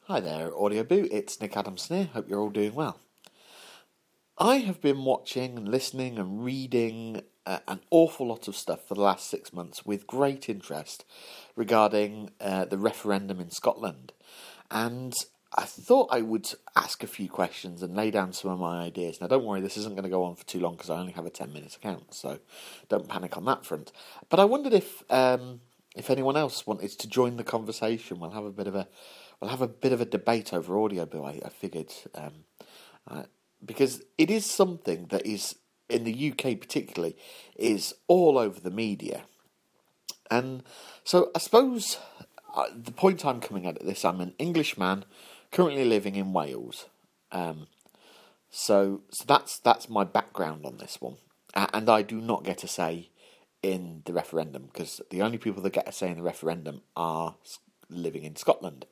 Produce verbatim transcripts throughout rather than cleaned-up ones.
Hi there, Audio Boo. It's Nick Adamson here. Hope you're all doing well. I have been watching and listening and reading uh, an awful lot of stuff for the last six months with great interest regarding uh, the referendum in Scotland. And I thought I would ask a few questions and lay down some of my ideas. Now, don't worry, this isn't going to go on for too long because I only have a ten-minute account, so don't panic on that front. But I wondered if um, if anyone else wanted to join the conversation. We'll have a bit of a we'll have a bit of a debate over Audio Boo. I, I figured um, uh, because it is something that is in the U K particularly is all over the media, and so I suppose uh, the point I'm coming at this, I'm an Englishman currently living in Wales, um, so so that's that's my background on this one, uh, and I do not get a say in the referendum because the only people that get a say in the referendum are living in Scotland.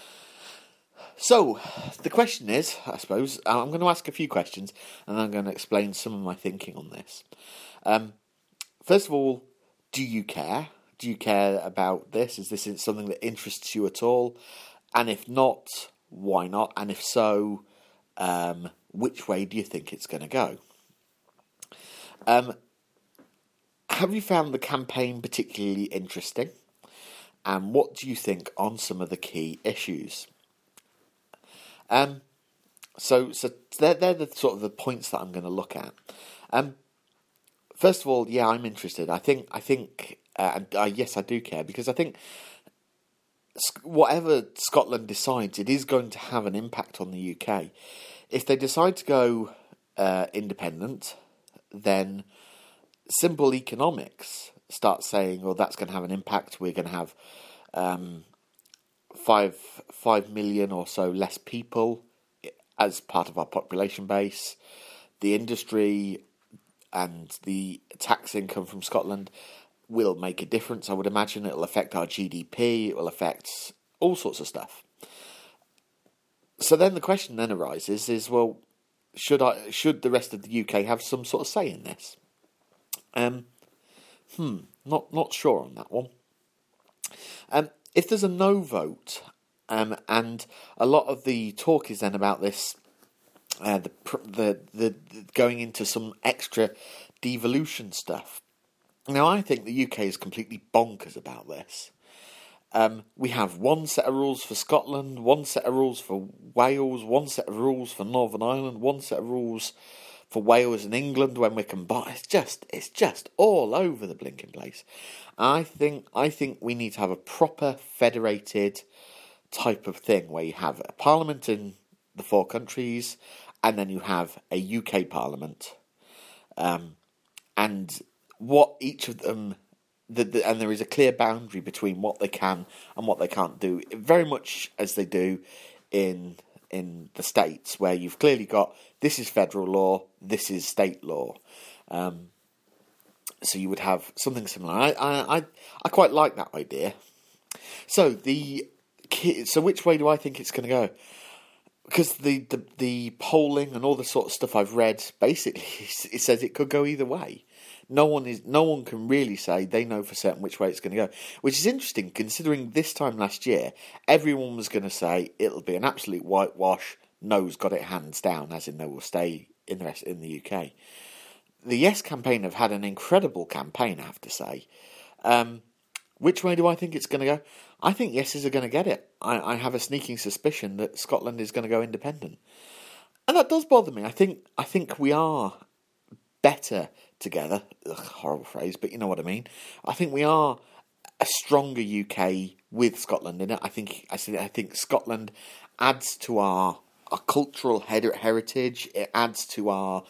So the question is, I suppose, I'm going to ask a few questions and I'm going to explain some of my thinking on this. Um, first of all, do you care? Do you care about this? Is this something that interests you at all? And if not, why not? And if so, um, which way do you think it's going to go? Um, have you found the campaign particularly interesting? And what do you think on some of the key issues? Um, so so they're, they're the sort of the points that I'm going to look at. Um, first of all, yeah, I'm interested. I think I think uh, and, uh, yes, I do care because I think whatever Scotland decides, it is going to have an impact on the U K. If they decide to go uh, independent, then simple economics start saying, "Well, that's going to have an impact. We're going to have um, five five million or so less people as part of our population base. The industry and the tax income from Scotland will make a difference. I would imagine it will affect our G D P. It will affect all sorts of stuff." So then the question then arises: is well, should I should the rest of the U K have some sort of say in this? Um, hmm, not not sure on that one. Um, if there's a no vote, um, and a lot of the talk is then about this, uh, the, the the the going into some extra devolution stuff. Now, I think the U K is completely bonkers about this. Um, we have one set of rules for Scotland, one set of rules for Wales, one set of rules for Northern Ireland, one set of rules for Wales and England when we're combined. It's just, it's just all over the blinking place. I think, I think we need to have a proper federated type of thing where you have a parliament in the four countries, and then you have a U K parliament, um, and what each of them, the, the, and there is a clear boundary between what they can and what they can't do, very much as they do in in the States, where you've clearly got this is federal law, this is state law. Um, so you would have something similar. I, I I I quite like that idea. So the so which way do I think it's going to go? Because the, the the polling and all the sort of stuff I've read, basically, it says it could go either way. No one is no one can really say they know for certain which way it's going to go, which is interesting considering this time last year everyone was going to say it'll be an absolute whitewash. No's got it hands down, as in they will stay in the rest in the U K. The Yes campaign have had an incredible campaign, I have to say. Um, which way do I think it's going to go? I think Yeses are going to get it. I, I have a sneaking suspicion that Scotland is going to go independent, and that does bother me. I think I think we are better together. Ugh, horrible phrase, but you know what I mean. I think we are a stronger U K with Scotland in it. I think I think, I think Scotland adds to our our cultural heritage. It adds to our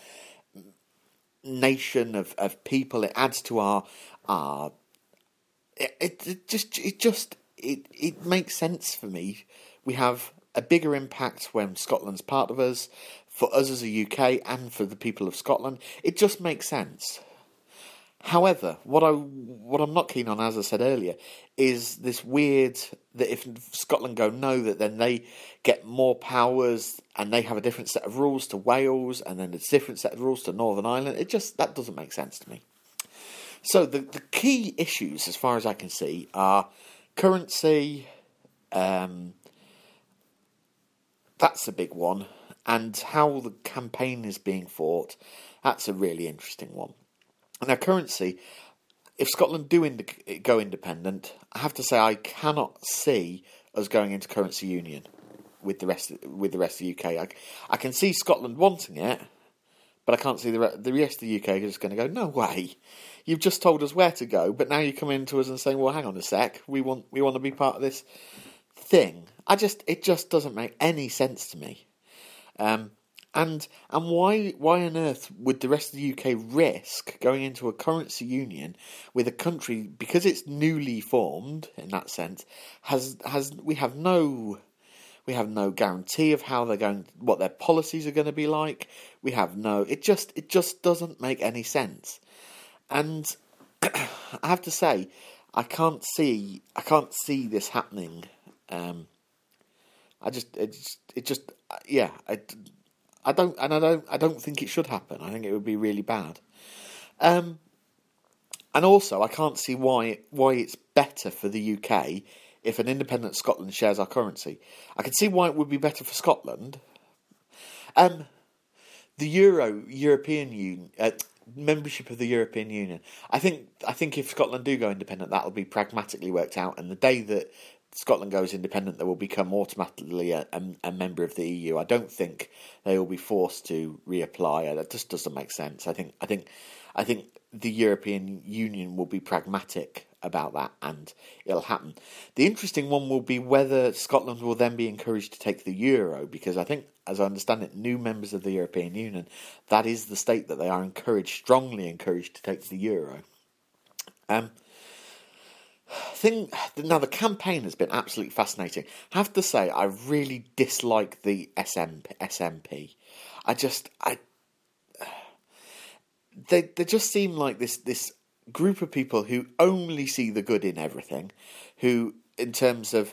nation of, of people. It adds to our our. It, it, it just it just it it makes sense for me. We have a bigger impact when Scotland's part of us, for us as a U K and for the people of Scotland. It just makes sense. However, what I what I'm not keen on, as I said earlier, is this weird that if Scotland go no, that then they get more powers and they have a different set of rules to Wales, and then a different set of rules to Northern Ireland. It just that doesn't make sense to me. So the the key issues, as far as I can see, are currency, um, that's a big one. And how the campaign is being fought, that's a really interesting one. Now, currency, if Scotland do ind- go independent, I have to say I cannot see us going into currency union with the rest of, with the rest of the U K. I, I can see Scotland wanting it, but I can't see the, re- the rest of the U K just going to go, no way. You've just told us where to go, but now you come into us and saying, well, hang on a sec, we want we want to be part of this thing. I just it just doesn't make any sense to me. Um, and and why why on earth would the rest of the U K risk going into a currency union with a country, because it's newly formed in that sense, has has we have no we have no guarantee of how they're going, what their policies are going to be like. We have no it just it just doesn't make any sense. And I have to say, I can't see I can't see this happening. Um, I just it just, it just yeah I, I don't and I don't I don't think it should happen. I think it would be really bad. Um, and also I can't see why why it's better for the U K if an independent Scotland shares our currency. I can see why it would be better for Scotland. Um, the Euro European Union. Uh, membership of the European Union. I think I think if Scotland do go independent, that'll be pragmatically worked out, and the day that Scotland goes independent, they will become automatically a, a, a member of the E U. I don't think they will be forced to reapply. That just doesn't make sense. I think I think I think the European Union will be pragmatic about that, and it'll happen. The interesting one will be whether Scotland will then be encouraged to take the euro, because I think, as I understand it, new members of the European Union, that is the state that they are encouraged, strongly encouraged to take the euro. Um, thing now, the campaign has been absolutely fascinating. I have to say, I really dislike the S N P. I just, I, they they just seem like this this. group of people who only see the good in everything, who, in terms of,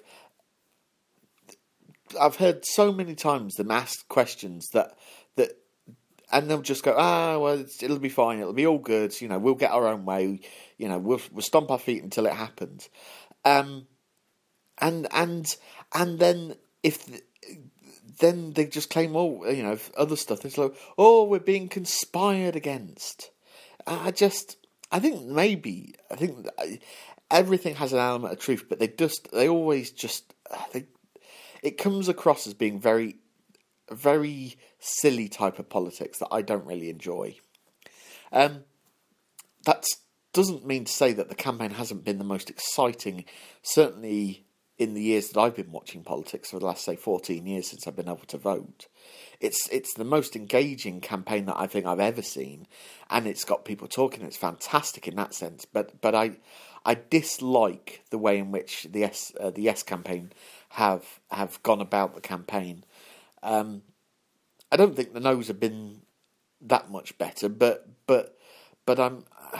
I've heard so many times them ask questions that, that, and they'll just go, ah, well, it's, it'll be fine, it'll be all good, you know, we'll get our own way, you know, we'll, we'll stomp our feet until it happens. Um, and, and, and then if, then they just claim, oh, you know, other stuff, it's like, oh, we're being conspired against. I just, I think maybe I think everything has an element of truth, but they just they always just they it comes across as being very very silly type of politics that I don't really enjoy. Um, that doesn't mean to say that the campaign hasn't been the most exciting. Certainly, in the years that I've been watching politics for the last say fourteen years since I've been able to vote. It's it's the most engaging campaign that I think I've ever seen, and it's got people talking. It's fantastic in that sense, but but I I dislike the way in which the Yes uh, the Yes campaign have have gone about the campaign. Um, I don't think the No's have been that much better, but but but I'm uh,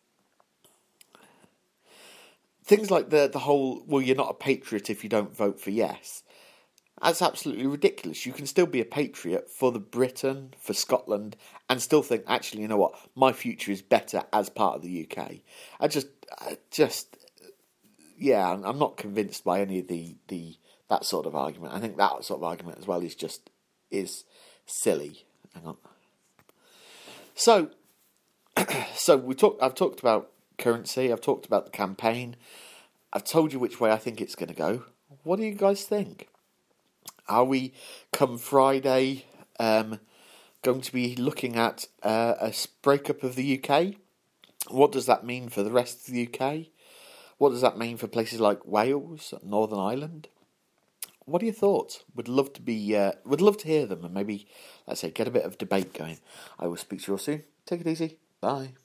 things like the the whole, well, you're not a patriot if you don't vote for Yes. That's absolutely ridiculous. You can still be a patriot for the Britain, for Scotland, and still think, actually, you know what, my future is better as part of the U K. I just, I just, yeah, I'm not convinced by any of the, the that sort of argument. I think that sort of argument as well is just, is silly. Hang on. So, so we talk. I've talked about currency. I've talked about the campaign. I've told you which way I think it's going to go. What do you guys think? Are we, come Friday, um, going to be looking at uh, a breakup of the U K? What does that mean for the rest of the U K? What does that mean for places like Wales, Northern Ireland? What are your thoughts? Would love to be, uh, would love to hear them, and maybe, let's say, get a bit of debate going. I will speak to you all soon. Take it easy. Bye.